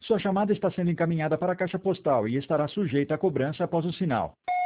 Sua chamada está sendo encaminhada para a caixa postal e estará sujeita a cobrança após o sinal.